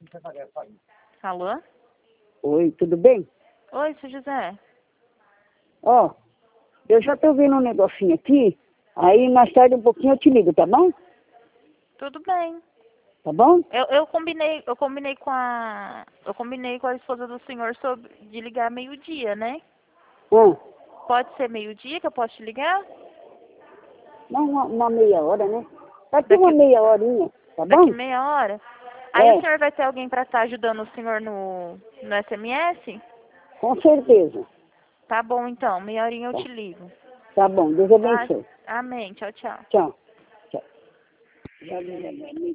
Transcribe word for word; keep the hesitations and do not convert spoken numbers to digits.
Alô? Oi, tudo bem? Oi, seu José. Ó, eu já tô vendo um negocinho aqui, aí mais tarde um pouquinho eu te ligo, tá bom? Tudo bem. Tá bom? Eu, eu combinei, eu combinei com a. Eu combinei com a esposa do senhor sobre de ligar meio-dia, né? Ah, Pode ser meio-dia que eu posso te ligar? não, uma, uma meia hora, né? Daqui Daqui, uma meia horinha, tá daqui bom? meia hora? Aí o É, senhor vai ter alguém pra estar ajudando o senhor no, no S M S? com certeza. Tá bom então, meia horinha eu Tá, te ligo. tá bom, Deus Tá? abençoe. Amém. Tchau, tchau. Tchau. Tchau.